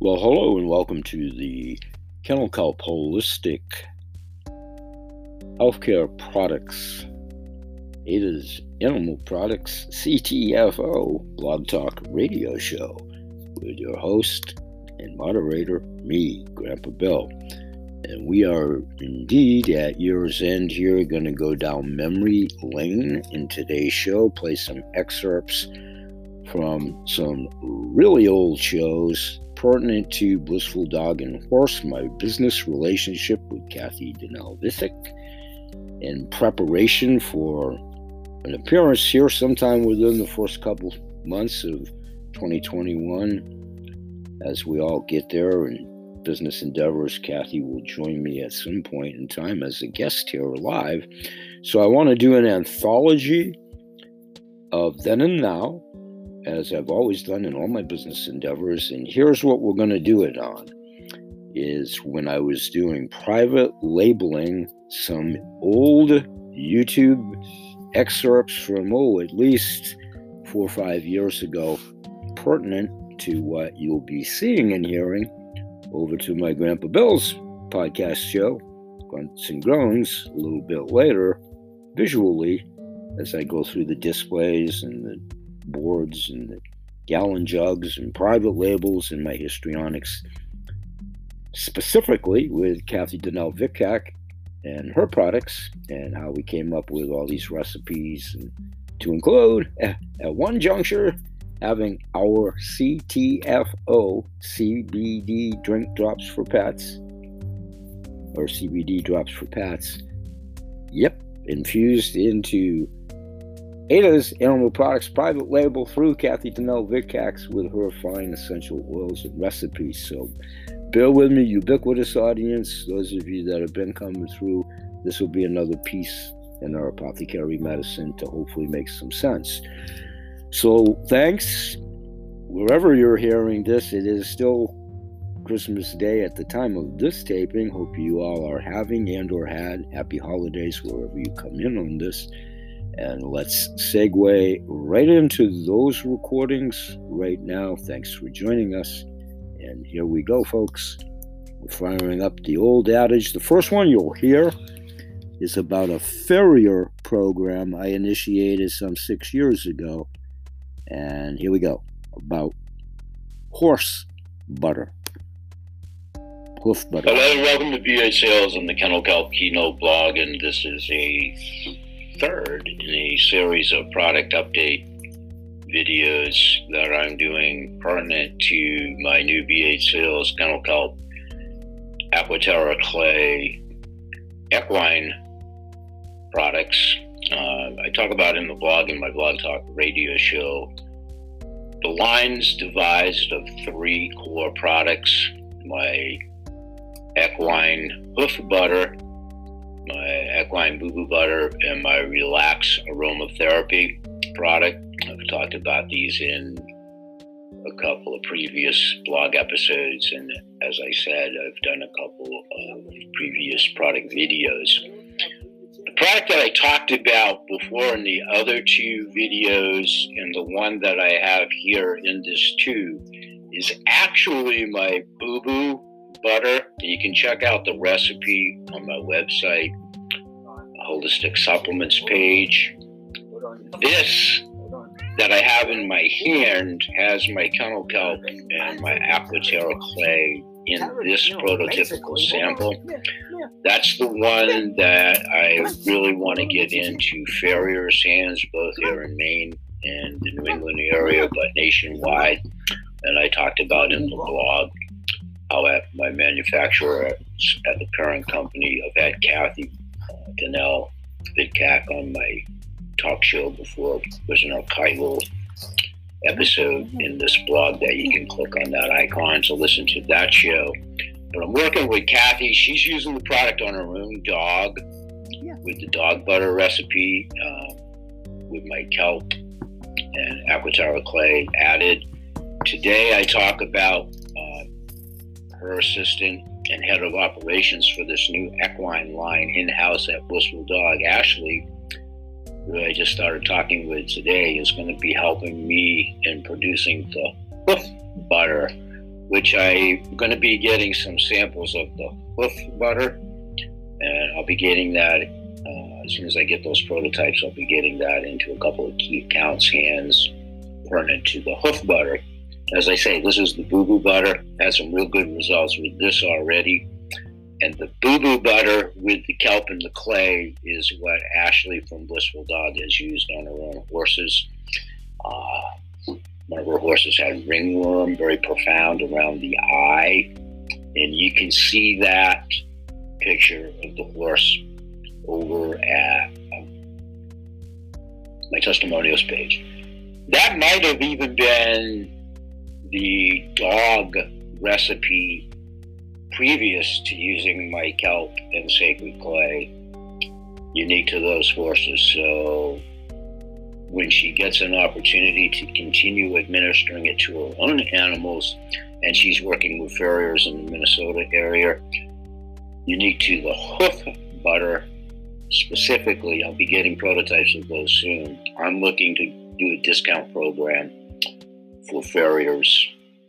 Well, hello and welcome to the Kennel Kelp Holistic Healthcare Products, Ada's Animal Products, CTFO Blog Talk Radio Show with your host and moderator, me, Grandpa Bill. And we are indeed at year's end here, going to go down memory lane in today's show, play some excerpts from some really old shows pertinent to Blissful Dog and Horse, my business relationship with Kathy Donnell-Vithick, in preparation for an appearance here sometime within the first couple months of 2021. As we all get there and business endeavors, Kathy will join me at some point in time as a guest here live. So I want to do an anthology of then and now, as I've always done in all my business endeavors. And here's what we're going to do it on, is when I was doing private labeling some old YouTube excerpts from, at least 4 or 5 years ago, pertinent to what you'll be seeing and hearing over to my Grandpa Bill's podcast show, Grunts and Groans, a little bit later, visually, as I go through the displays and the boards and the gallon jugs and private labels and my histrionics, specifically with Kathy Donnell-Vithick and her products, and how we came up with all these recipes, and to include at one juncture having our CTFO CBD drink drops for pets, or CBD drops for pets. Yep, infused into Ada's Animal Products private label through Kathy Donnell-Vithick with her fine essential oils and recipes. So bear with me, ubiquitous audience. Those of you that have been coming through, this will be another piece in our apothecary medicine to hopefully make some sense. So thanks. Wherever you're hearing this, it is still Christmas Day at the time of this taping. Hope you all are having and or had happy holidays wherever you come in on this. And let's segue right into those recordings right now. Thanks for joining us. And here we go, folks. We're firing up the old adage. The first one you'll hear is about a farrier program I initiated some 6 years ago. And here we go, about horse butter. Hoof butter. Hello, welcome to BA Sales and the Kennel Kelp Keynote blog, and this is a third in a series of product update videos that I'm doing pertinent to my new BA Sales Kennel Kelp Aquaterra Clay equine products. I talk about in the blog, in my Blog Talk radio show, the line's devised of 3 core products: my equine hoof butter, my equine boo-boo butter, and my relax aromatherapy product. I've talked about these in a couple of previous blog episodes, and as I said, I've done a couple of previous product videos. The product that I talked about before in the other 2 videos, and the one that I have here in this tube, is actually my boo-boo butter. You can check out the recipe on my website, Holistic Supplements page. This that I have in my hand has my Kennel Kelp and my Aquaterra Clay in this prototypical sample. That's the one that I really want to get into farriers' hands, both here in Maine and the New England area, but nationwide. And I talked about in the blog how at my manufacturer at the parent company, I've had Kathy Donnell-Vithick on my talk show before. There's an archival episode in this blog that you can click on that icon to listen to that show. But I'm working with Kathy. She's using the product on her own dog with the dog butter recipe, with my kelp and Aquaterra Clay added. Today I talk about her assistant and head of operations for this new equine line in-house at Blissful Dog, Ashley, who I just started talking with today, is going to be helping me in producing the hoof butter which I'm going to be getting some samples of the hoof butter, and I'll be getting that as soon as I get those prototypes. I'll be getting that into a couple of key accounts' hands, pertinent to the hoof butter. As I say, this is the Boo Boo butter. Had some real good results with this already. And the Boo Boo butter with the kelp and the clay is what Ashley from Blissful Dog has used on her own horses. One of her horses had ringworm, very profound around the eye. And you can see that picture of the horse over at my testimonials page. That might have even been the dog recipe previous to using my kelp and sacred clay, unique to those horses. So when she gets an opportunity to continue administering it to her own animals, and she's working with farriers in the Minnesota area, unique to the hoof butter specifically, I'll be getting prototypes of those soon. I'm looking to do a discount program for farriers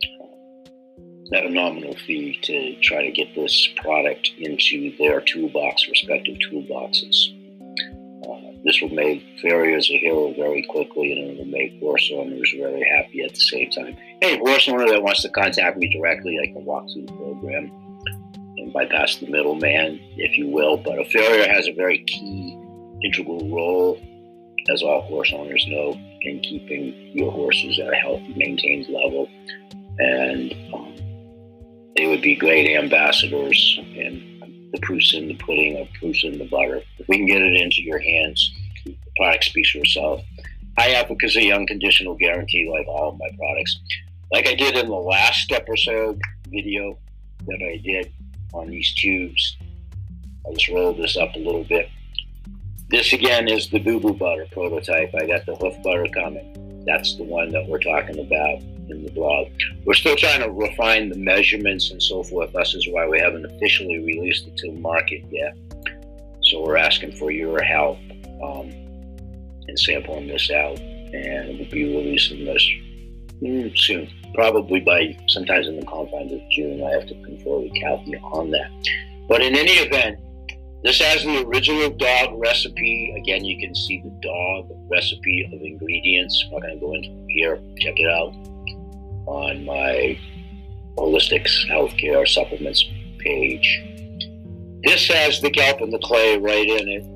at a nominal fee to try to get this product into their toolbox, respective toolboxes. This will make farriers a hero very quickly, and it will make horse owners very happy at the same time. Any horse owner that wants to contact me directly, I can walk through the program and bypass the middleman, if you will. But a farrier has a very key, integral role, as all horse owners know, in keeping your horses at a healthy, maintained level. And they would be great ambassadors, and the proof's in the pudding or proof's in the butter. If we can get it into your hands, the product speaks for itself. High efficacy, unconditional guarantee, like all of my products. Like I did in the last episode video that I did on these tubes, I'll just roll this up a little bit. This again is the Boo Boo butter prototype. I got the hoof butter coming. That's the one that we're talking about in the blog. We're still trying to refine the measurements and so forth. This is why we haven't officially released it to the market yet. So we're asking for your help in sampling this out, and we'll be releasing this soon, probably by sometimes in the confines of June. I have to confer with Kathy on that. But in any event, this has the original dog recipe. Again, you can see the dog recipe of ingredients. I'm not going to go into it here. Check it out on my Holistic Healthcare Supplements page. This has the kelp and the clay right in it.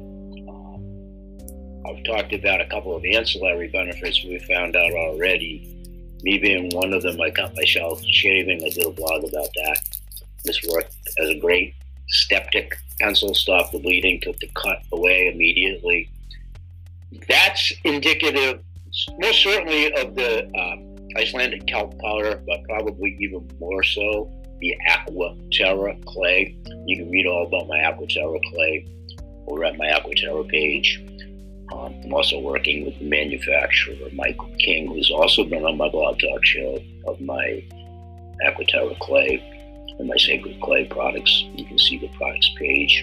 I've talked about a couple of ancillary benefits we found out already. Me being one of them, I cut myself shaving. I did a blog about that. This worked as a great septic pencil, stopped the bleeding, took the cut away immediately. That's indicative, most certainly, of the Icelandic kelp powder, but probably even more so the Aquaterra clay. You can read all about my Aquaterra clay over at my Aquaterra page. I'm also working with the manufacturer, Michael King, who's also been on my blog talk show, of my Aquaterra clay and my sacred clay products. You can see the products page.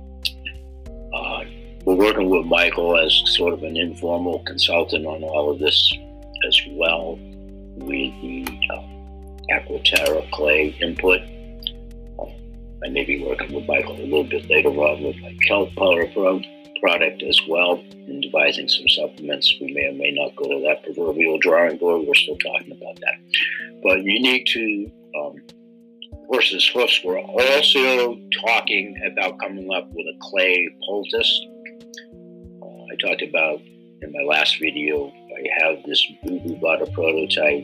We're working with Michael as sort of an informal consultant on all of this as well, with the Aquaterra clay input. I may be working with Michael a little bit later on with my kelp powder product as well, and devising some supplements. We may or may not go to that proverbial drawing board. We're still talking about that. But unique to horses' hoofs, we're also talking about coming up with a clay poultice. I talked about in my last video, I have this Boo Boo butter prototype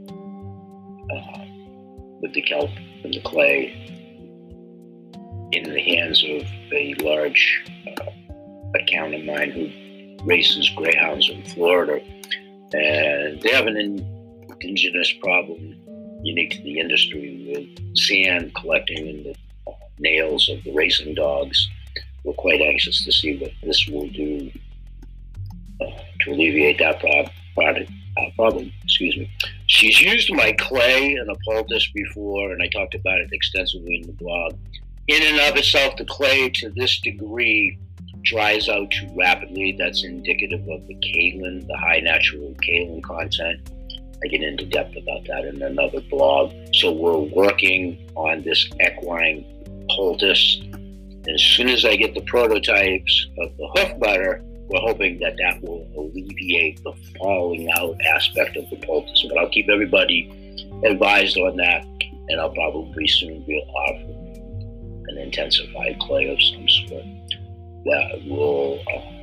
with the kelp and the clay in the hands of a large account of mine who races greyhounds in Florida. And they have an indigenous problem unique to the industry with sand collecting in the nails of the racing dogs. We're quite anxious to see what this will do to alleviate that problem. She's used my clay in a poultice before, and I talked about it extensively in the blog. In and of itself, the clay to this degree dries out too rapidly. That's indicative of the kaolin, the high natural kaolin content I get into depth about that in another blog. So we're working on this equine poultice. And as soon as I get the prototypes of the hoof butter, we're hoping that that will alleviate the falling out aspect of the poultice. But I'll keep everybody advised on that, and I'll probably soon be offering an intensified clay of some sort that will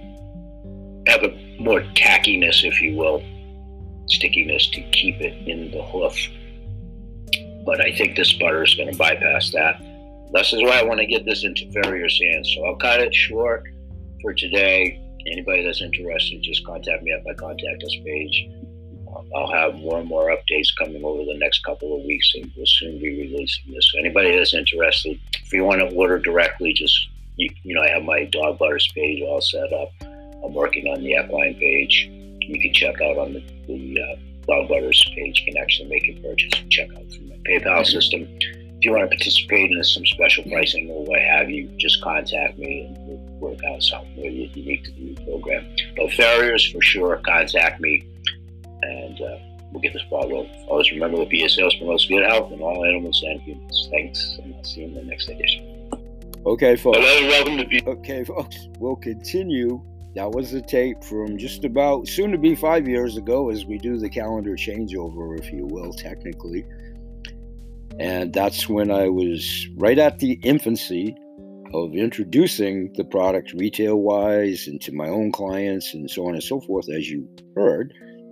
have a more tackiness, if you will, stickiness to keep it in the hoof. But I think this butter is going to bypass that. This is why I want to get this into farrier's hands. So I'll cut it short for today. Anybody that's interested, just contact me at my contact us page. I'll have more and more updates coming over the next couple of weeks, and we'll soon be releasing this. So anybody that's interested, if you want to order directly, just, you know, I have my dog butters page all set up. I'm working on the equine page. You can check out on the dog butters page. You can actually make a purchase and check out through my PayPal system. If you want to participate in some special pricing or what have you, just contact me and we'll work out something really unique to the new program. But farriers, for sure, contact me, and we'll get this ball rolling. Always remember that be a sales promotes good health in all animals and humans. Thanks, and I'll see you in the next edition. Okay, folks. Hello, welcome to Be. Okay, folks, we'll continue. That was a tape from just about soon to be 5 years ago, as we do the calendar changeover, if you will, technically. And that's when I was right at the infancy of introducing the product retail-wise and to my own clients and so on and so forth, as you heard.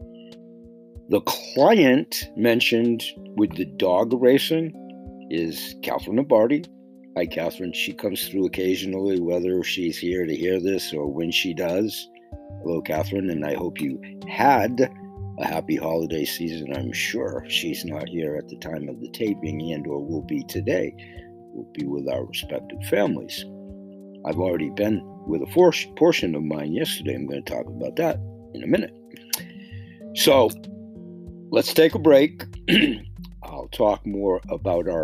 The client mentioned with the dog racing is Catherine Abarty. Hi, Catherine. She comes through occasionally, whether she's here to hear this or when she does. Hello, Catherine, and I hope you had a happy holiday season. I'm sure she's not here at the time of the taping and or will be today. We'll be with our respective families. I've already been with a portion of mine yesterday. I'm going to talk about that in a minute. So let's take a break. I'll talk more about our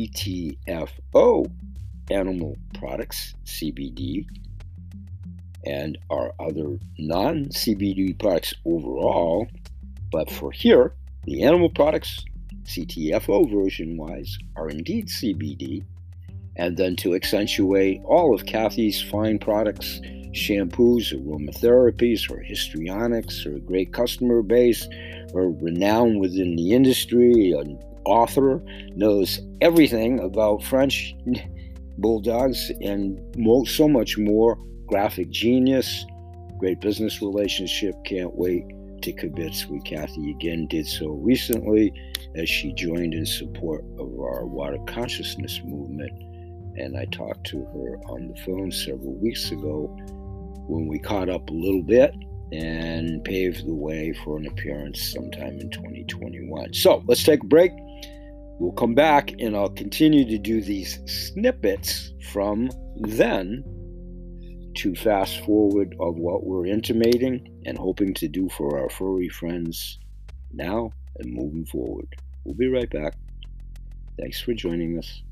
CTFO animal products, CBD, and our other non-CBD products overall. But for here, the animal products, CTFO version-wise, are indeed CBD. And then to accentuate all of Kathy's fine products, shampoos, aromatherapies, her histrionics, her great customer base, her renown within the industry, an author, knows everything about French bulldogs and so much more. Graphic genius, great business relationship. Can't wait to kibitz with Kathy again. Did so recently as she joined in support of our water consciousness movement. And I talked to her on the phone several weeks ago when we caught up a little bit and paved the way for an appearance sometime in 2021. So let's take a break. We'll come back and I'll continue to do these snippets from then to fast forward of what we're intimating and hoping to do for our furry friends now and moving forward. We'll be right back. Thanks for joining us.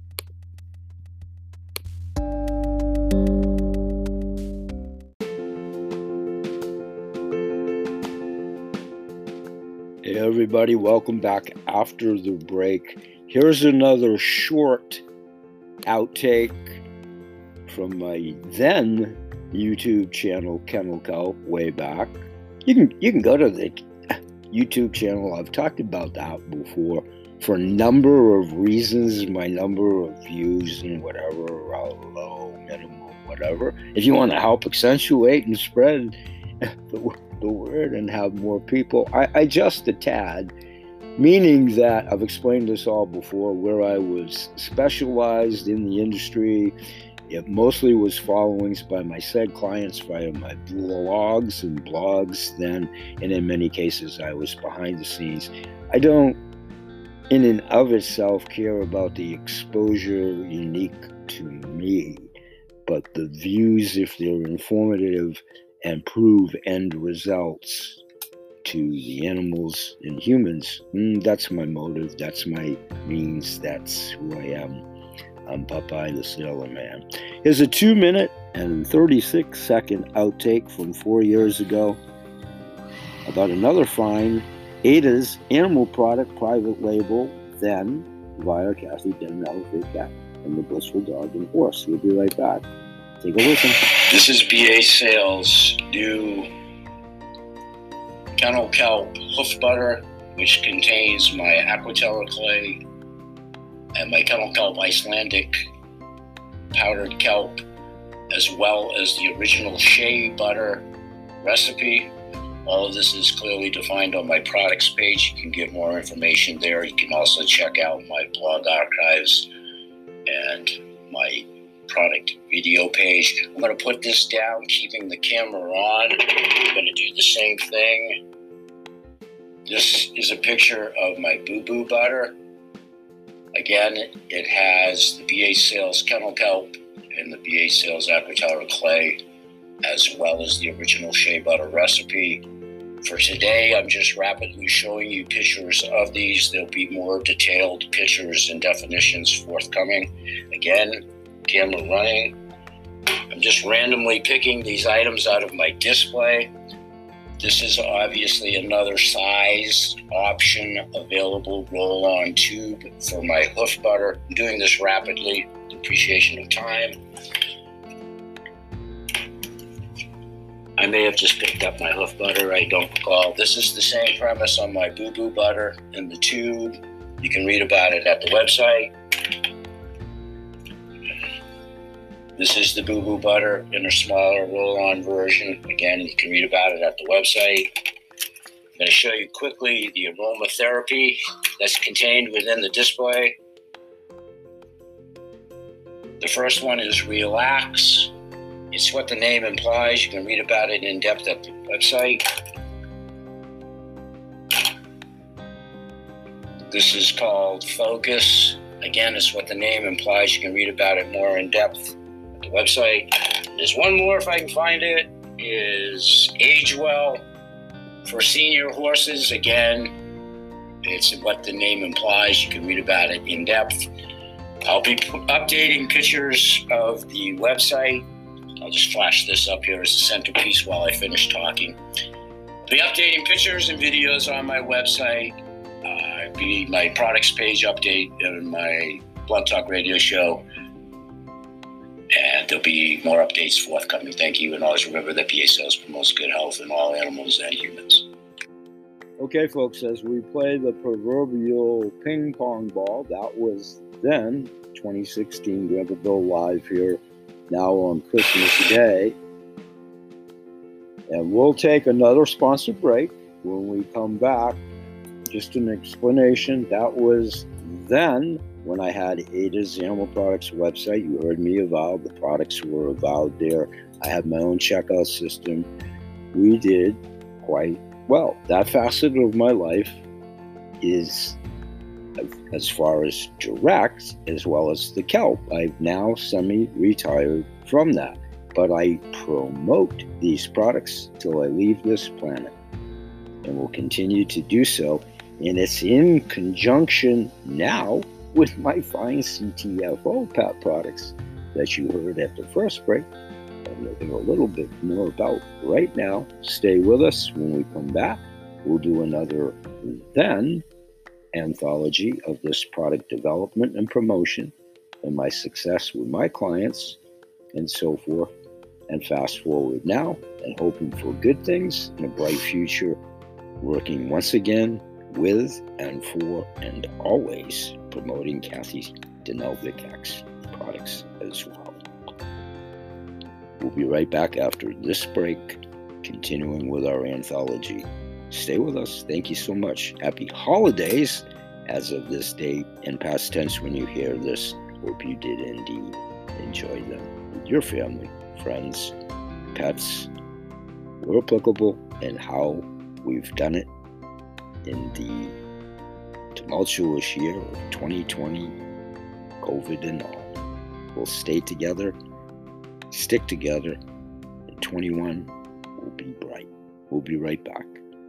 Hey everybody, welcome back after the break. Here's another short outtake from my then YouTube channel, Kennel Kelp, way back. You can go to the YouTube channel. I've talked about that before for a number of reasons, my number of views and whatever, low, minimal, whatever. If you want to help accentuate and spread the word and have more people, I adjust a tad, meaning that I've explained this all before, where I was specialized in the industry. It mostly was followings by my said clients via my blogs then, and in many cases I was behind the scenes. I don't, in and of itself, care about the exposure unique to me, but the views, if they're informative and prove end results to the animals and humans, that's my motive, that's my means, that's who I am. I'm Popeye the Sailor Man. Here's a 2-minute and 36-second outtake from 4 years ago about another fine Ada's animal product private label, then via Kathy Denell Cat and the Blissful Dog and Horse. We'll be right back. Take a listen. This is BA Sales' new Kennel Kelp hoof butter, which contains my Aquatella clay and my Kennel Kelp Icelandic powdered kelp, as well as the original shea butter recipe. All of this is clearly defined on my products page. You can get more information there. You can also check out my blog archives and my product video page. I'm going to put this down, keeping the camera on. I'm going to do the same thing. This is a picture of my Boo Boo butter. Again, it has the BA Sales Kennel Kelp and the BA Sales Aquatella clay, as well as the original shea butter recipe. For today, I'm just rapidly showing you pictures of these. There'll be more detailed pictures and definitions forthcoming. Again, camera running. I'm just randomly picking these items out of my display. This is obviously another size option available, roll-on tube for my hoof butter. I'm doing this rapidly, appreciation of time. I may have just picked up my hoof butter, I don't recall. This is the same premise on my Boo Boo butter in the tube. You can read about it at the website. This is the Boo Boo butter in a smaller roll-on version. Again, you can read about it at the website. I'm going to show you quickly the aromatherapy that's contained within the display. The first one is Relax. It's what the name implies. You can read about it in depth at the website. This is called Focus. Again, it's what the name implies. You can read about it more in depth at the website. There's one more, if I can find it, is Age Well for senior horses. Again, it's what the name implies. You can read about it in depth. I'll be updating pictures of the website. I'll just flash this up here as a centerpiece while I finish talking. I'll be updating pictures and videos on my website. Be my products page update and my Blog Talk radio show. And there'll be more updates forthcoming. Thank you. And always remember that BA Sales promotes good health in all animals and humans. Okay, folks, as we play the proverbial ping pong ball, that was then 2016 Gregorville Live here now on Christmas Day. And we'll take another sponsored break. When we come back, just an explanation. That was then when I had Ada's Animal Products website. You heard me avowed. The products were avowed there. I had my own checkout system. We did quite well. That facet of my life is as far as direct, as well as the kelp. I've now semi-retired from that, but I promote these products till I leave this planet, and will continue to do so. And it's in conjunction now with my fine CTFO PAP products that you heard at the first break. I'm looking a little bit more about right now. Stay with us. When we come back, we'll do another then anthology of this product development and promotion and my success with my clients and so forth. And fast forward now and hoping for good things and a bright future, working once again with and for and always promoting Kathy Denell Vicax products as well. We'll be right back after this break, continuing with our anthology. Stay with us. Thank you so much. Happy holidays as of this date and past tense when you hear this. Hope you did indeed enjoy them with your family, friends, pets, where applicable, and how we've done it in the tumultuous year of 2020, COVID and all. We'll stay together, stick together, and 21 will be bright. We'll be right back.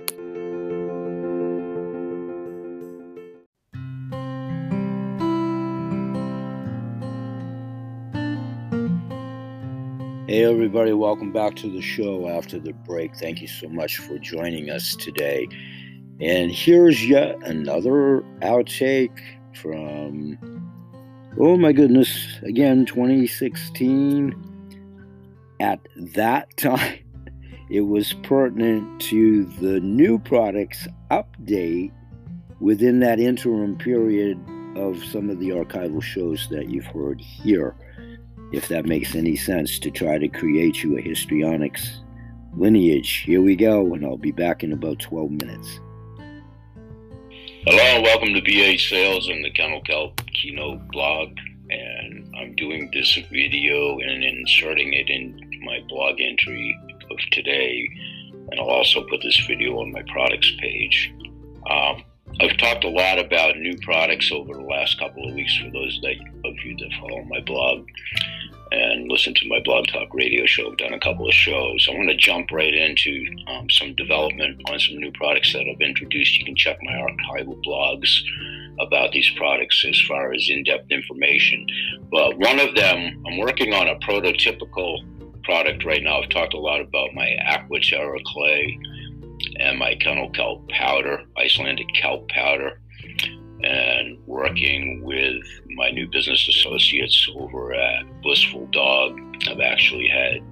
Hey everybody, welcome back to the show after the break. Thank you so much for joining us today. And here's yet another outtake from, oh my goodness, again, 2016. At that time, it was pertinent to the new products update within that interim period of some of the archival shows that you've heard here, if that makes any sense, to try to create you a histrionics lineage. Here we go, and I'll be back in about 12 minutes. Hello, and welcome to BH Sales and the Kennel Kelp Keynote blog. And I'm doing this video and inserting it in my blog entry of today. And I'll also put this video on my products page. I've talked a lot about new products over the last couple of weeks for those of you that follow my blog and listen to my Blog Talk radio show. I've done a couple of shows. I want to jump right into some development on some new products that I've introduced. You can check my archival blogs about these products as far as in-depth information. But one of them, I'm working on a prototypical product right now. I've talked a lot about my Aquaterra clay and my kennel kelp powder, Icelandic kelp powder, and working with my new business associates over at Blissful Dog. I've actually had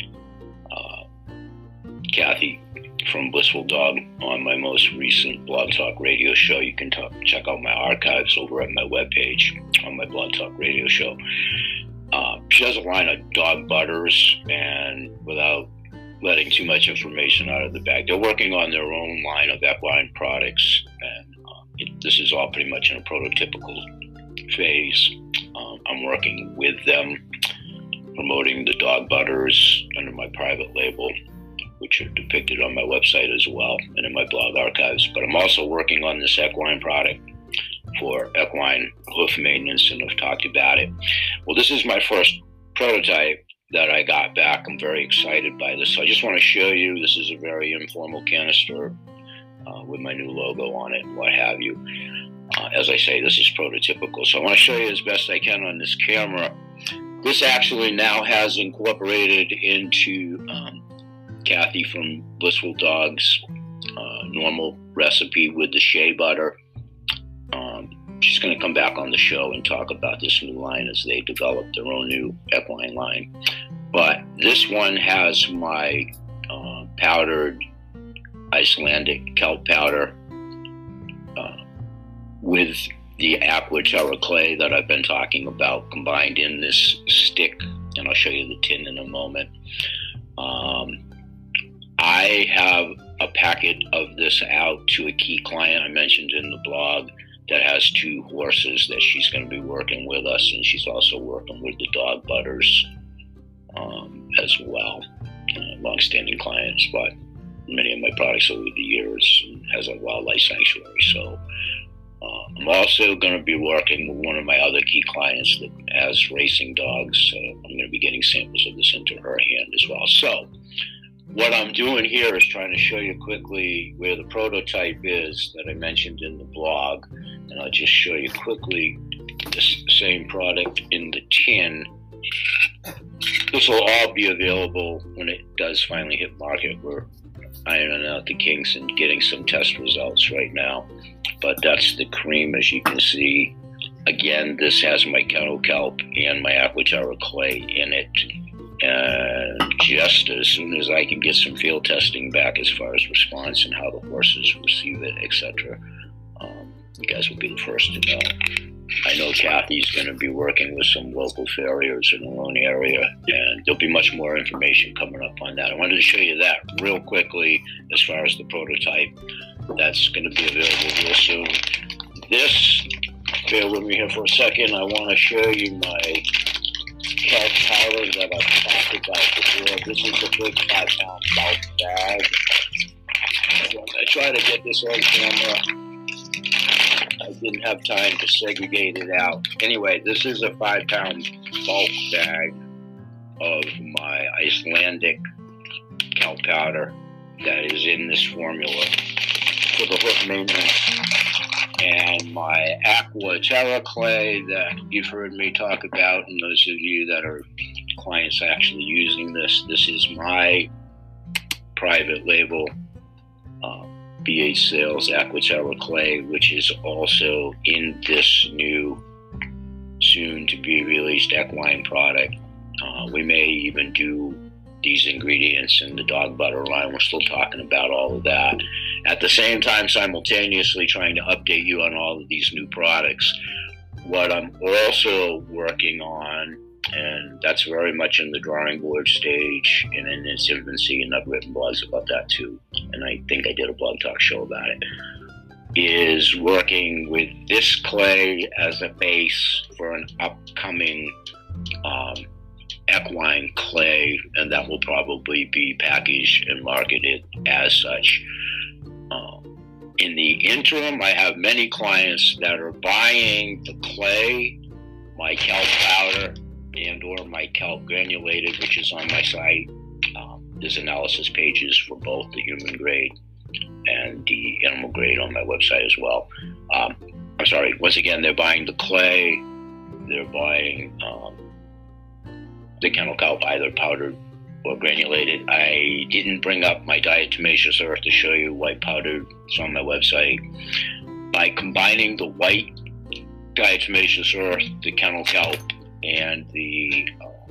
Kathy from Blissful Dog on my most recent Blog Talk radio show. You can check out my archives over at my webpage on my Blog Talk radio show. She has a line of dog butters, and without letting too much information out of the bag, they're working on their own line of equine products, and this is all pretty much in a prototypical phase. I'm working with them, promoting the dog butters under my private label, which are depicted on my website as well and in my blog archives. But I'm also working on this equine product for equine hoof maintenance, and I've talked about it. Well, this is my first prototype that I got back. I'm very excited by this. So I just want to show you, this is a very informal canister with my new logo on it and what have you. As I say, this is prototypical. So I want to show you as best I can on this camera. This actually now has incorporated into Kathy from Blissful Dog's normal recipe with the shea butter. She's going to come back on the show and talk about this new line as they develop their own new equine line. But this one has my powdered Icelandic kelp powder with the Aquaterra clay that I've been talking about combined in this stick, and I'll show you the tin in a moment. I have a packet of this out to a key client I mentioned in the blog that has 2 horses that she's going to be working with us, and she's also working with the dog butters as well. Long-standing clients, but many of my products over the years, and has a wildlife sanctuary. So I'm also going to be working with one of my other key clients that has racing dogs. I'm going to be getting samples of this into her hand as well. So what I'm doing here is trying to show you quickly where the prototype is that I mentioned in the blog, and I'll just show you quickly this same product in the tin. This will all be available when it does finally hit market. We're ironing out the kinks and getting some test results right now. But that's the cream, as you can see. Again, this has my kennel kelp and my Aquaterra clay in it. And just as soon as I can get some field testing back as far as response and how the horses receive it, etc., you guys will be the first to know. I know Kathy's going to be working with some local farriers in her own area, and there'll be much more information coming up on that. I wanted to show you that real quickly as far as the prototype. That's going to be available real soon. This, bear with me here for a second, I want to show you my kelp powder that I've talked about before. This is a big 5-pound bulk bag. I try to get this on camera. I didn't have time to segregate it out. Anyway, this is a 5-pound bulk bag of my Icelandic kelp powder that is in this formula for the hoof maintenance, and my Aquaterra clay that you've heard me talk about, and those of you that are clients actually using this is my private label BH Sales Aquaterra Clay, which is also in this new, soon to be released equine product. We may even do these ingredients in the dog butter line. We're still talking about all of that. At the same time, simultaneously trying to update you on all of these new products. What I'm also working on, and that's very much in the drawing board stage and in its infancy, and I've written blogs about that too, and I think I did a blog talk show about it, is working with this clay as a base for an upcoming equine clay, and that will probably be packaged and marketed as such. In the interim, I have many clients that are buying the clay, my kelp powder, and or my kelp granulated, which is on my site. There's analysis pages for both the human grade and the animal grade on my website as well. I'm sorry, once again, they're buying the clay, they're buying the kennel kelp, either powdered or granulated. I didn't bring up my diatomaceous earth to show you white powdered. It's on my website. By combining the white diatomaceous earth, the kennel kelp, and the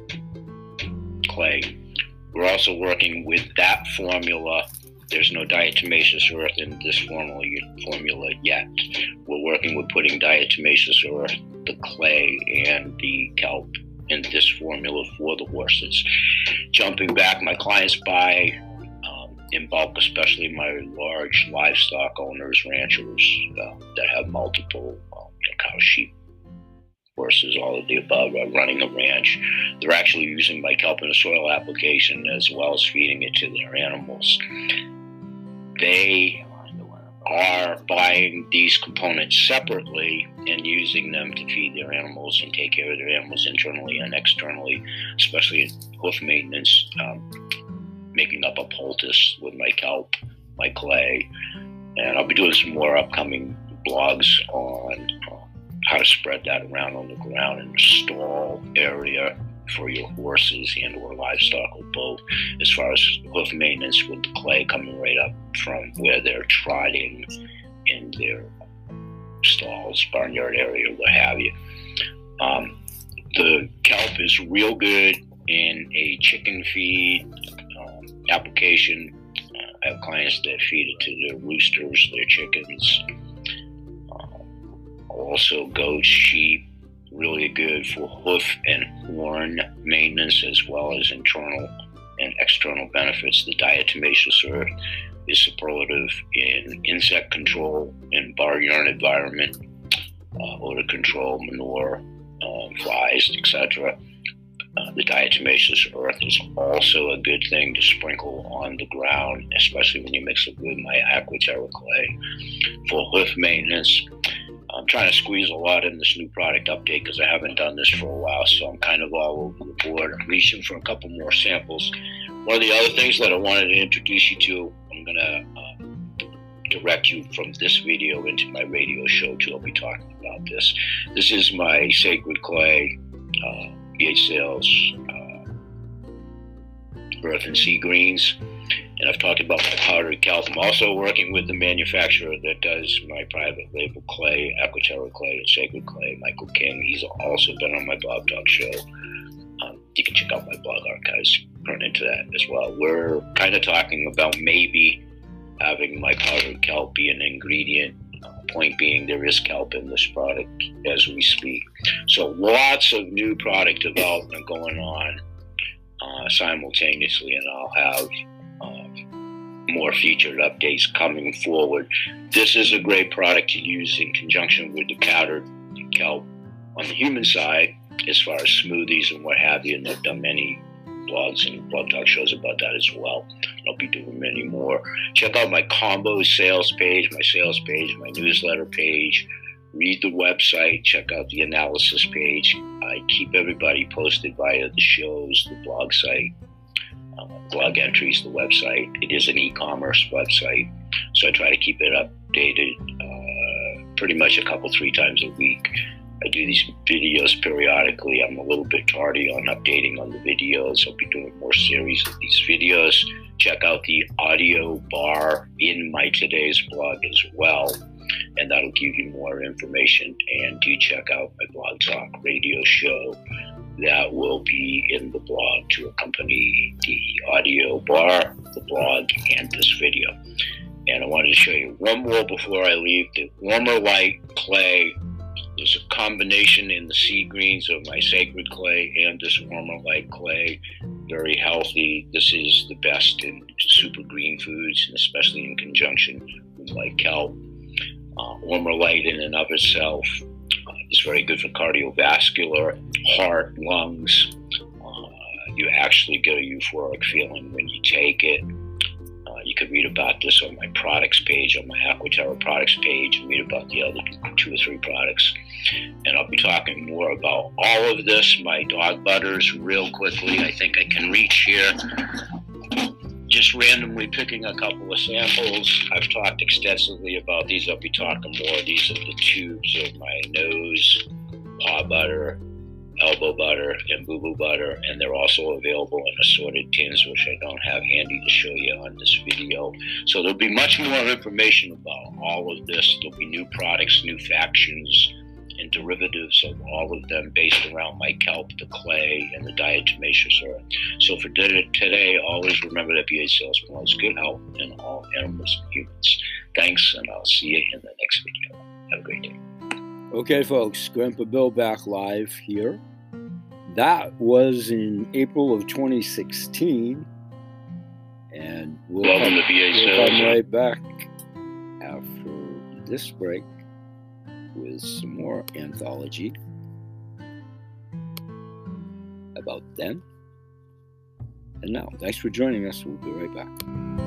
clay, we're also working with that formula. There's no diatomaceous earth in this formula yet. We're working with putting diatomaceous earth, the clay, and the kelp in this formula for the horses. Jumping back, my clients buy in bulk, especially my large livestock owners, ranchers that have multiple cow, sheep, horses, all of the above, running a ranch. They're actually using my kelp in a soil application as well as feeding it to their animals. They are buying these components separately and using them to feed their animals and take care of their animals internally and externally, especially in hoof maintenance, making up a poultice with my kelp, my clay. And I'll be doing some more upcoming blogs on how to spread that around on the ground in the stall area for your horses and or livestock, or both, as far as hoof maintenance with the clay coming right up from where they're trotting in their stalls, barnyard area, what have you. The kelp is real good in a chicken feed application. I have clients that feed it to their roosters, their chickens, also goats, sheep. Really good for hoof and horn maintenance, as well as internal and external benefits. The diatomaceous earth is superlative in insect control, in barnyard environment, odor control, manure, flies, etc. The diatomaceous earth is also a good thing to sprinkle on the ground, especially when you mix it with my Aquaterra clay for hoof maintenance. I'm trying to squeeze a lot in this new product update because I haven't done this for a while, so I'm kind of all over the board. I'm reaching for a couple more samples. One of the other things that I wanted to introduce you to, I'm going to direct you from this video into my radio show too. I'll be talking about this. This is my Sacred Clay, BH Sales, Earth and Sea Greens. And I've talked about my powdered kelp. I'm also working with the manufacturer that does my private label clay, Aquaterra Clay and Sacred Clay, Michael King. He's also been on my blog talk show. You can check out my blog archives, run into that as well. We're kind of talking about maybe having my powdered kelp be an ingredient. Point being, there is kelp in this product as we speak. So lots of new product development going on simultaneously, and I'll have more featured updates coming forward. This is a great product to use in conjunction with the powdered kelp on the human side, as far as smoothies and what have you, and I've done many blogs and blog talk shows about that as well. I'll be doing many more. Check out my combo sales page, my newsletter page. Read the website, check out the analysis page. I keep everybody posted via the shows, the blog site, blog entries, the website. It is an e-commerce website, so I try to keep it updated pretty much 3 times a week. I do these videos periodically. I'm a little bit tardy on updating on the videos. I'll be doing more series of these videos. Check out the audio bar in my today's blog as well, and that'll give you more information. And do check out my Blog Talk radio show that will be in the blog to accompany the audio bar, the blog, and this video. And I wanted to show you one more before I leave. The Warmer Light clay. There's a combination in the seed greens of my sacred clay and this Warmer Light clay. Very healthy. This is the best in super green foods, and especially in conjunction with like kelp. Warmer Light in and of itself is very good for cardiovascular, heart, lungs. You actually get a euphoric feeling when you take it. You can read about this on my products page, on my Aquaterra products page, and read about the other 2 or 3 products. And I'll be talking more about all of this, my dog butters, real quickly. I think I can reach here. Just randomly picking a couple of samples. I've talked extensively about these. I'll be talking more. These are the tubes of my nose, paw butter, elbow butter, and boo-boo butter, and they're also available in assorted tins, which I don't have handy to show you on this video. So there'll be much more information about all of this. There'll be new products, new factions, and derivatives of all of them based around my kelp, the clay, and the diatomaceous earth. So for today, always remember that BA Sales promotes good health in all animals and humans. Thanks, and I'll see you in the next video. Have a great day. Okay, folks, Grandpa Bill back live here. That was in April of 2016, and we'll come right back after this break with some more anthology about then and now. Thanks for joining us. We'll be right back.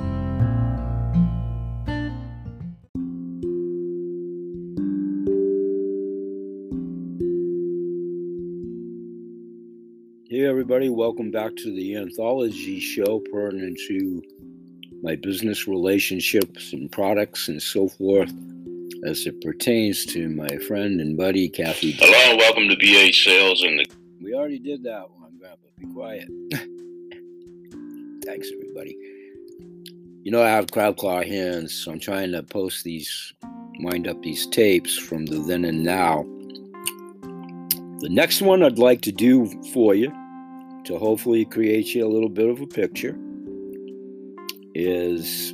Hey everybody, welcome back to the anthology show pertinent to my business relationships and products and so forth as it pertains to my friend and buddy Kathy. Hello, welcome to BA Sales. We already did that one, Grandpa. Be quiet. Thanks everybody. You know I have crab claw hands, so I'm trying to wind up these tapes from the then and now. The next one I'd like to do for you, to hopefully create you a little bit of a picture, is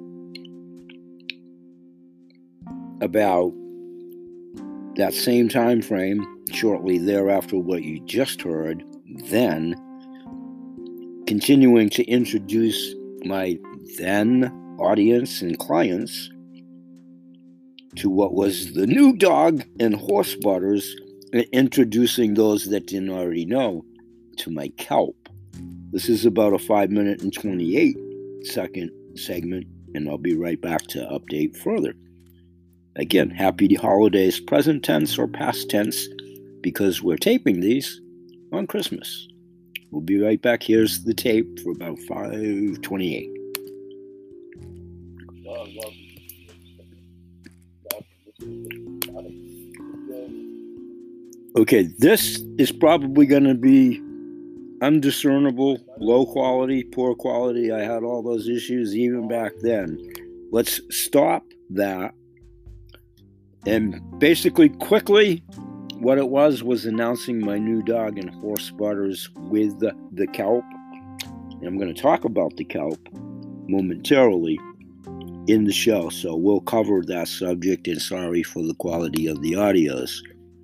about that same time frame, shortly thereafter what you just heard, then continuing to introduce my then audience and clients to what was the new dog and horse butters, and introducing those that didn't already know to my kelp. This is about a 5-minute and 28-second segment, and I'll be right back to update further. Again, happy holidays, present tense or past tense, because we're taping these on Christmas. We'll be right back. Here's the tape for about 5:28. Okay, this is probably going to be undiscernible, low quality, poor quality. I had all those issues even back then. Let's stop that. And basically, quickly, what it was announcing my new dog and horse butters with the kelp. And I'm going to talk about the kelp momentarily in the show, so we'll cover that subject, and sorry for the quality of the audios.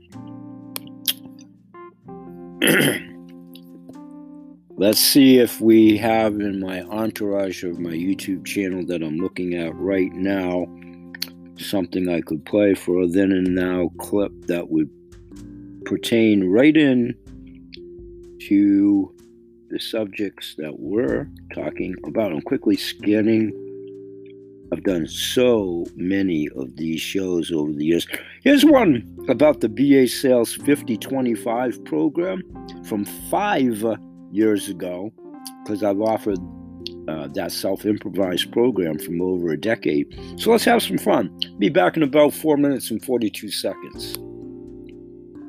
Let's see if we have in my entourage of my YouTube channel that I'm looking at right now something I could play for a then and now clip that would pertain right in to the subjects that we're talking about. I'm quickly scanning. I've done so many of these shows over the years. Here's one about the BA Sales 5025 program from 5 years ago, because I've offered that self-improvised program from over a decade. So let's have some fun. Be back in about 4 minutes and 42 seconds.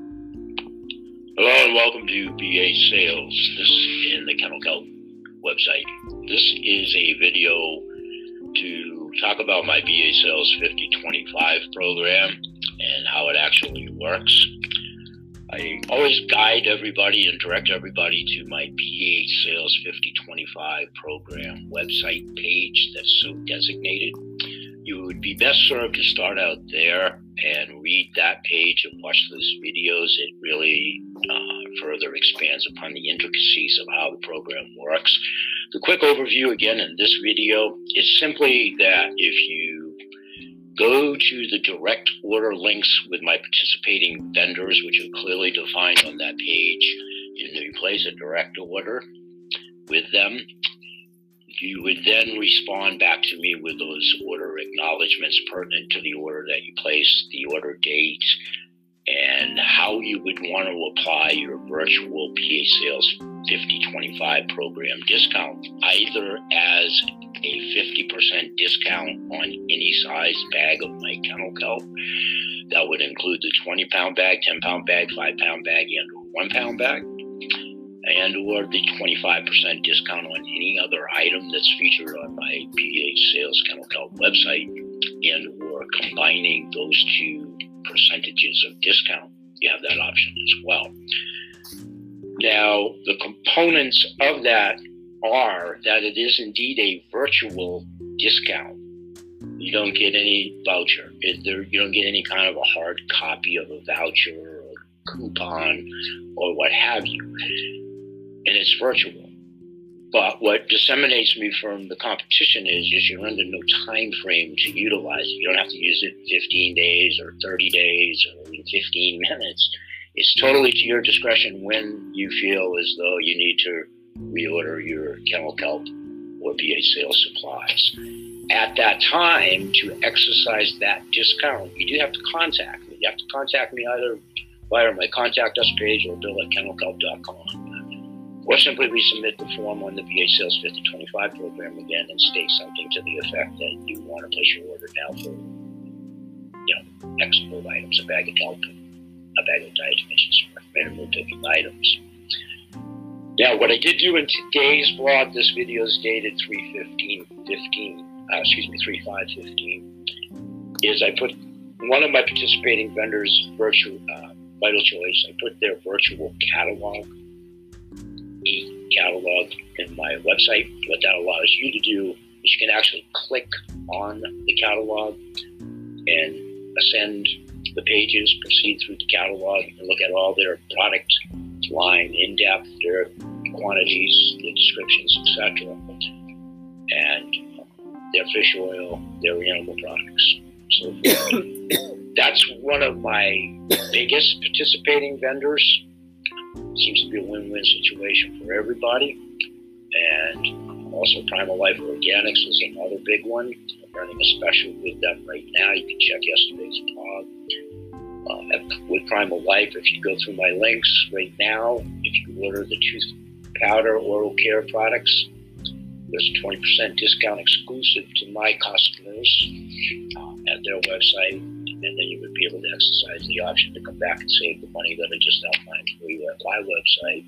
Hello and welcome to BA Sales. This in the Kennel Kelp website. This is a video to talk about my BA Sales 5025 program and how it actually works. I always guide everybody and direct everybody to my BA Sales 5025 program website page that's so designated. You would be best served to start out there and read that page and watch those videos. It really further expands upon the intricacies of how the program works. The quick overview again in this video is simply that if you go to the direct order links with my participating vendors, which are clearly defined on that page, and you place a direct order with them, you would then respond back to me with those order acknowledgments pertinent to the order that you placed, the order date, and how you would want to apply your virtual BA Sales 5025 program discount, either as a 50% discount on any size bag of my Kennel Kelp. That would include the 20-pound bag, 10-pound bag, 5-pound bag, and 1-pound bag, and or the 25% discount on any other item that's featured on my BA Sales Kennel Kelp website, and or combining those two percentages of discount. You have that option as well. Now, the components of that are that it is indeed a virtual discount. You don't get any voucher. You don't get any kind of a hard copy of a voucher or coupon or what have you. And it's virtual. But what disseminates me from the competition is you're under no time frame to utilize it. You don't have to use it 15 days or 30 days or even 15 minutes. It's totally to your discretion when you feel as though you need to reorder your Kennel Kelp or BA Sales supplies. At that time, to exercise that discount, you do have to contact me. You have to contact me either via my contact us page or bill@kennelkelp.com. Or simply resubmit the form on the BA Sales 5025 program again and state something to the effect that you want to place your order now for, X number of items, a bag of kelp, a bag of diatomaceous earth, minimum picking items. Now, what I did do in today's blog, this video is dated 3/5/15, is I put one of my participating vendors' virtual Vital Choice. I put their virtual catalog in my website. What that allows you to do is you can actually click on the catalog and ascend the pages, proceed through the catalog, and look at all their product line in depth, their quantities, their descriptions, etc., and their fish oil, their animal products, so forth. That's one of my biggest participating vendors. Seems to be a win-win situation for everybody. And also Primal Life Organics is another big one. I'm running a special with them right now. You can check yesterday's blog. With Primal Life, if you go through my links right now, if you order the tooth powder oral care products, there's a 20% discount exclusive to my customers at their website. And then you would be able to exercise the option to come back and save the money that I just outlined for you at my website.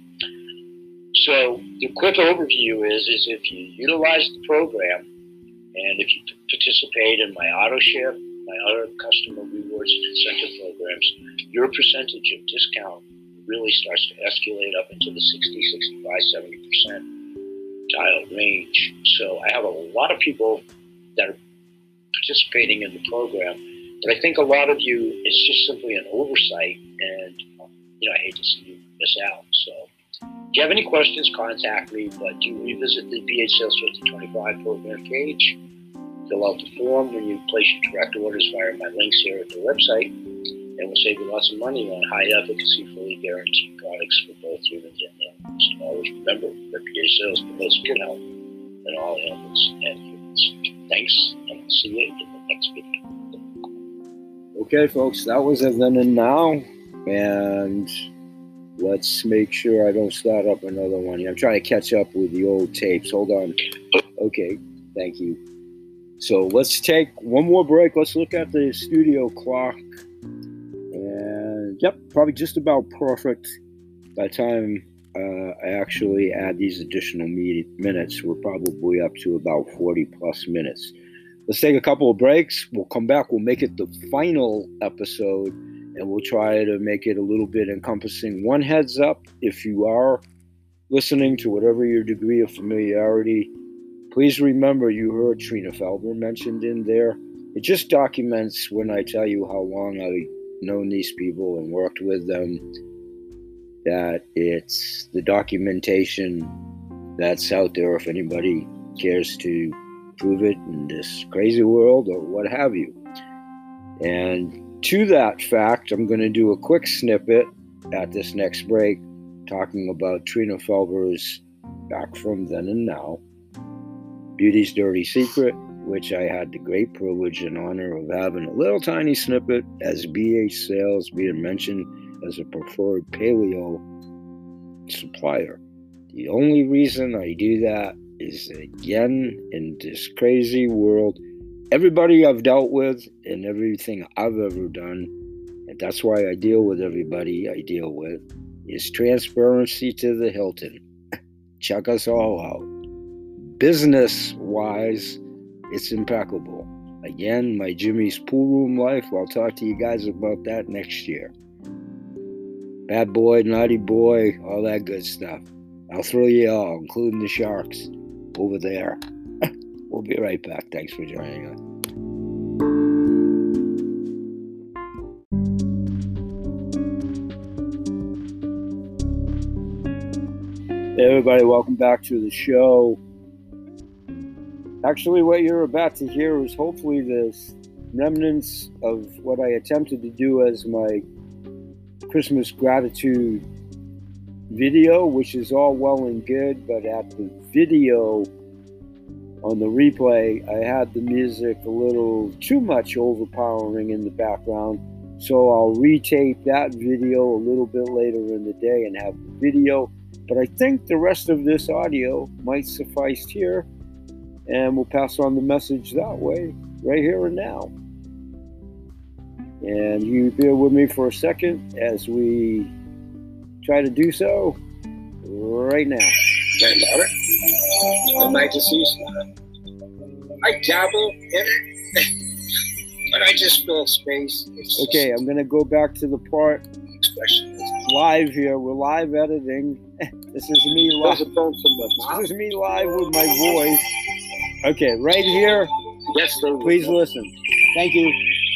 So the quick overview is if you utilize the program and if you participate in my auto ship, my other customer rewards and incentive programs, your percentage of discount really starts to escalate up into the 60, 65, 70% dial range. So I have a lot of people that are participating in the program. But I think a lot of you, it's just simply an oversight, and I hate to see you miss out. So if you have any questions, contact me, but do revisit the BA Sales 5025 program page. Fill out the form when you place your direct orders via my links here at the website, and we'll save you lots of money on high-efficacy, fully guaranteed products for both humans and animals. And always remember that BA Sales promotes good health in all animals and humans. Thanks, and I'll see you in the next video. Okay, folks, that was a then and now, and let's make sure I don't start up another one. I'm trying to catch up with the old tapes. Hold on. Okay, thank you. So let's take one more break. Let's look at the studio clock. And yep, probably just about perfect. by the time I actually add these additional minutes, we're probably up to about 40 plus minutes. Let's take a couple of breaks. We'll come back. We'll make it the final episode, and we'll try to make it a little bit encompassing. One heads up, if you are listening to whatever your degree of familiarity, please remember you heard Trina Felber mentioned in there. It just documents when I tell you how long I've known these people and worked with them, that it's the documentation that's out there if anybody cares to prove it in this crazy world or what have you. And to that fact, I'm going to do a quick snippet at this next break talking about Trina Felber's Back from Then and Now, Beauty's Dirty Secret, which I had the great privilege and honor of having a little tiny snippet as BH Sales being mentioned as a preferred paleo supplier. The only reason I do that is, again, in this crazy world, everybody I've dealt with and everything I've ever done, and that's why I deal with everybody I deal with, is transparency to the Hilton. Check us all out. Business-wise, it's impeccable. Again, my Jimmy's Pool Room life, I'll talk to you guys about that next year. Bad boy, naughty boy, all that good stuff. I'll throw you all, including the Sharks, over there. We'll be right back. Thanks for joining us. Hey everybody, welcome back to the show. Actually, what you're about to hear is hopefully the remnants of what I attempted to do as my Christmas gratitude video, which is all well and good, but at the video on the replay, I had the music a little too much overpowering in the background, so I'll retape that video a little bit later in the day and have the video, but I think the rest of this audio might suffice here, and we'll pass on the message that way, right here and now. And you bear with me for a second as we try to do so right now. I might just use I dabble in it, but I just fill space. Okay, I'm going to go back to the part live here. We're live editing. This is me live. This is me live with my voice. Okay, right here. Yes, sir. Please listen. Thank you.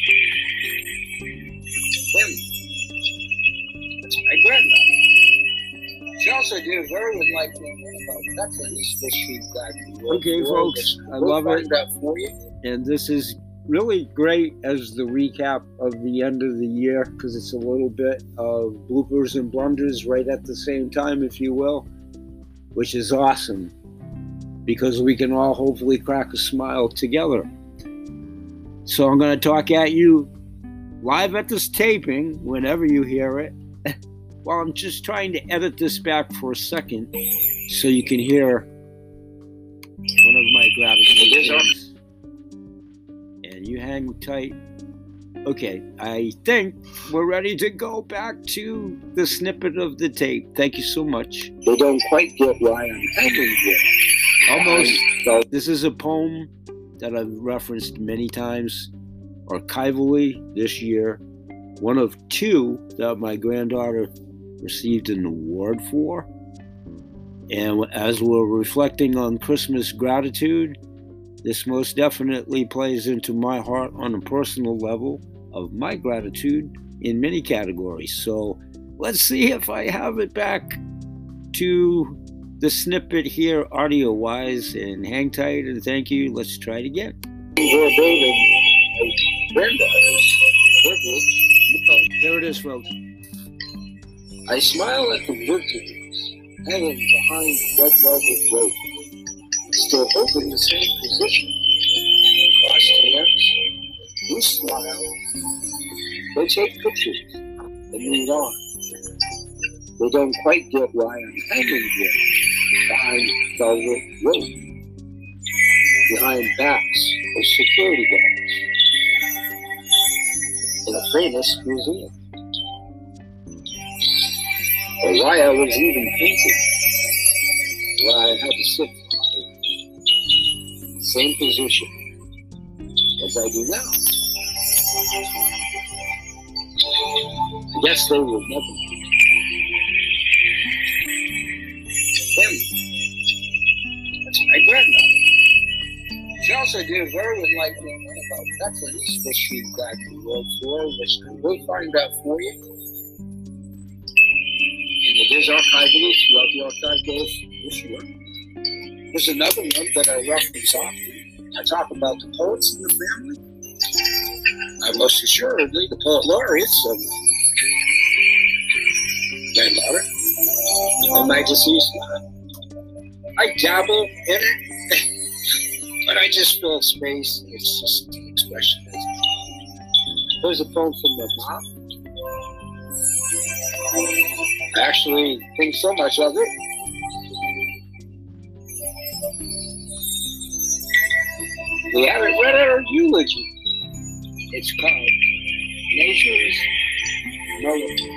That's my granddaughter. She also did a very enlightening about veterans history back. Okay, folks, I love it. That for you. And this is really great as the recap of the end of the year, because it's a little bit of bloopers and blunders right at the same time, if you will, which is awesome, because we can all hopefully crack a smile together. So I'm going to talk at you live at this taping, whenever you hear it, while I'm just trying to edit this back for a second so you can hear one of my gratitude. And you hang tight. Okay, I think we're ready to go back to the snippet of the tape. Thank you so much. They don't quite get why I'm hanging here. Almost. This is a poem that I've referenced many times, archivally this year. One of two that my granddaughter received an award for. And as we're reflecting on Christmas gratitude, this most definitely plays into my heart on a personal level of my gratitude in many categories. So let's see if I have it back to the snippet here audio-wise, and hang tight and thank you. Let's try it again. There it is, folks. I smile at the virtues hanging behind red velvet rope, still holding the same position. Crossed hands, we smile. They take pictures and move on. They don't quite get why I'm hanging here behind velvet rope, behind backs of security guards in a famous museum. or why I was even painting, why I had to sit in the same position as I do now. I guess they will never be. That's my grandmother. She also did a very enlightening thing about veterans, which she got the award for, which I will find out for you. And it is archivally throughout the archive goes this year. There's another one that I reference often. I talk about the poets in the family. I'm most assuredly the poet laureates of granddaughter, and my deceased mother. I dabble in it, but I just fill space. It's just an expression. There's a poem from my mom. I actually think so much of it. We haven't read our eulogy. It's called Nature's Melody.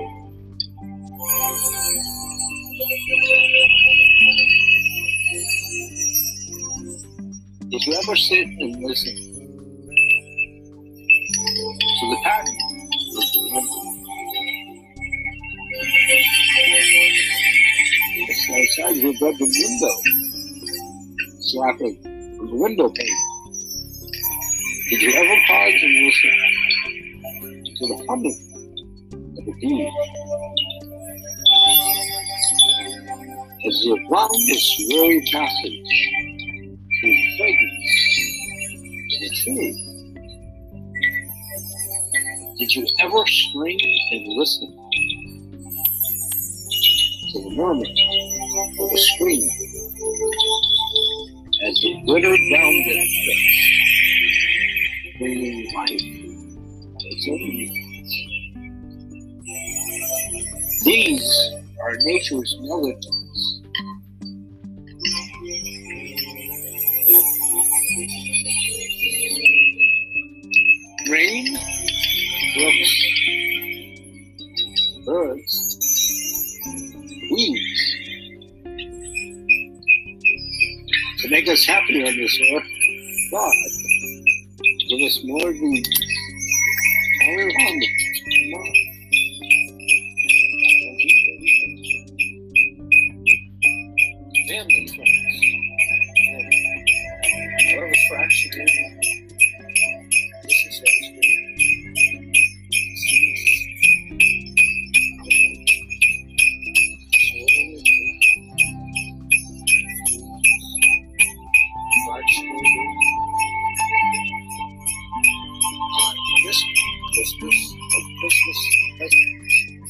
Did you ever sit and listen to the pattern of the wind? It's outside your bedroom window, slapping on the window pane. Did you ever pause and listen to the humming of the bee as it wound its weary passage through the fragrance in a tree? Did you ever string and listen to the murmur of the scream as it glittered down their cliffs, bringing life to its enemies? These are nature's melodies. Rain, brooks, birds, weeds. To make us happy on this earth, God, give us more weeds all around it tomorrow. Family friends, whatever fraction it is. This is Christmas presents.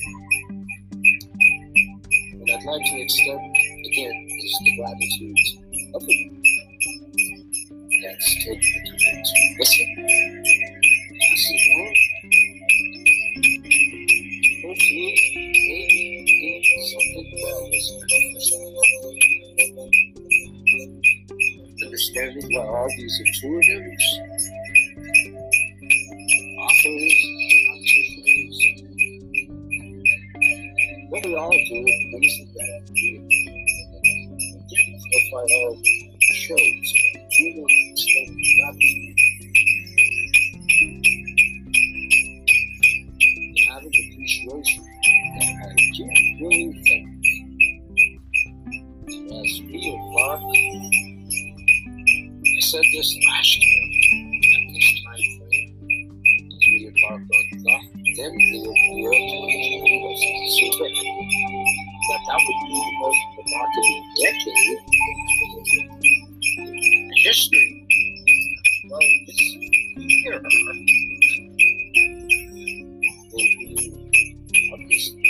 What I'd like to extend again is the gratitude of everyone that's taken the time to listen, pass it on. Hopefully, maybe something about this understanding what all these intuitives, authors, practitioners, what we all do, what is it that we do? Again, that's why all shows, human extended gratitude. And having appreciation that I genuinely think as we embark, I said this last year at this time frame, as we embarked on that, then we will be able to continue as a secret, that would be the most remarkable decade in history. Well, this year will be obviously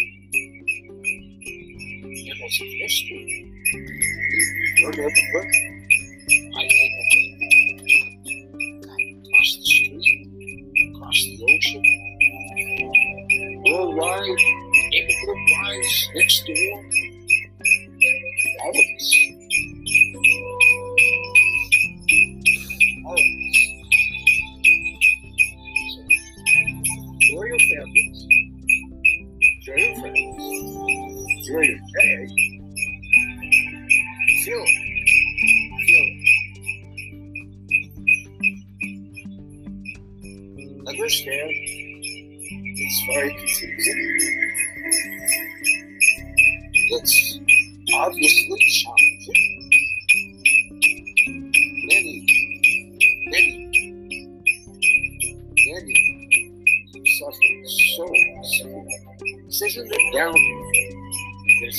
annals of history. Your neighborhood, my neighborhood, across the street, across the ocean, worldwide, neighborhood-wise, next door, all of us. All of us. So, enjoy your families, enjoy your friends, enjoy your day. Feel it. Feel it. Understand, it's very confusing. It's obviously challenging. Many suffer so severely. This isn't a down. It's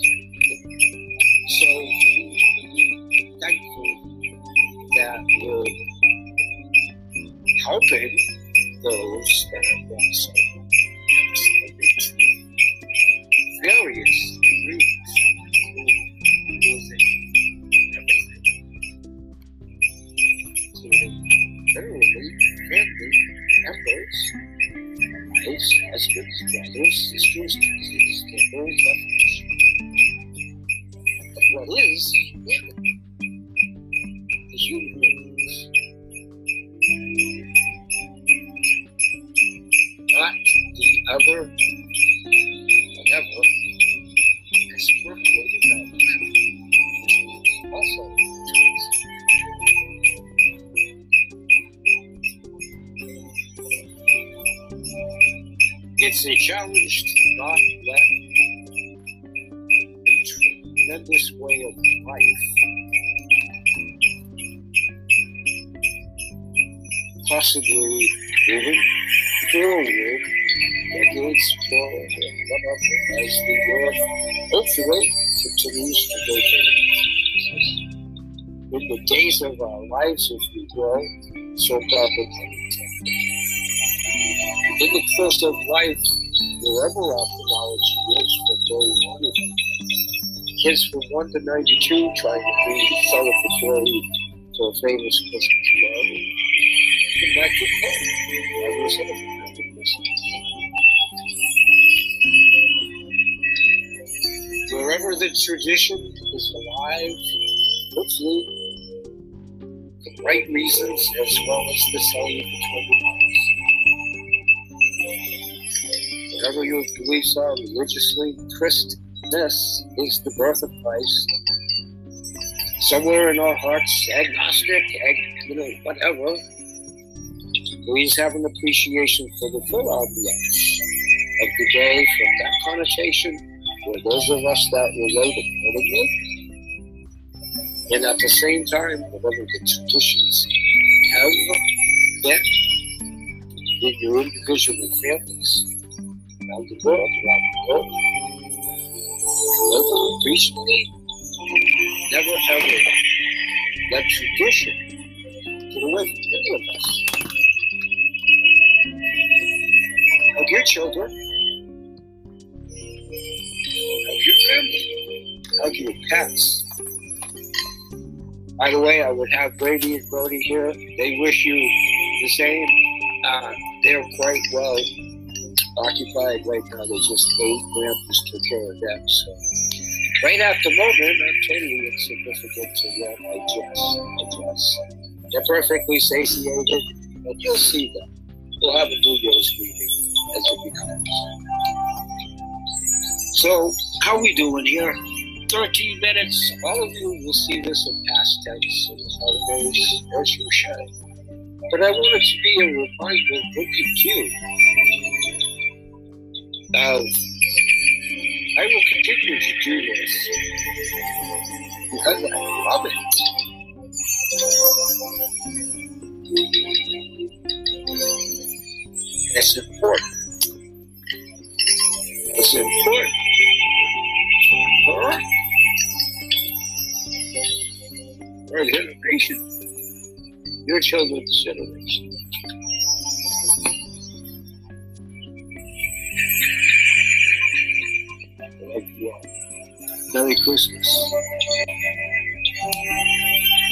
so thankful that we're helping those that are also various degrees, losing everything, including literally family members, wives, husbands, brothers, sisters, cousins, the whole definition of what is humanity, the human race. Not the other, whatever, is perfectly without them, which is also it's a challenge to not let a tremendous way of life possibly moving forward decades forward and whatever as the earth hopefully continues to go forward. In the days of our lives, if we will, so properly intended. In the course of life, wherever ophthalmology is for very long, kids from 1 to 92 trying to be celebratory for a famous Christmas party. And that's your point. I was in a wherever the tradition is alive, hopefully, the right reasons as well as the selling of the 20 months. Whatever your beliefs are religiously, Christmas is the birth of Christ. Somewhere in our hearts, agnostic, whatever, please have an appreciation for the full ambiance of the day from that connotation for those of us that relate accordingly. And at the same time, whatever the traditions have been in your individual families, around the world, locally, regionally, never ever let tradition get away from any of us. Hug your children, hug your family, hug your pets. By the way, I would have Brady and Brody here. They wish you the same. They're quite well occupied right now. They just ate. Grandpa's took care of them. So right at the moment, I'm totally insignificant to them. I guess. They're perfectly satiated, and you'll see them. We'll have a New Year's meeting as it becomes. So, how we doing here? 13 minutes. All of you will see this in past tense in the holidays as you should. But I want it to be a reminder, looking too, of I will continue to do this because I love it. It's important. It's important for a generation, your children's generation. Merry Christmas.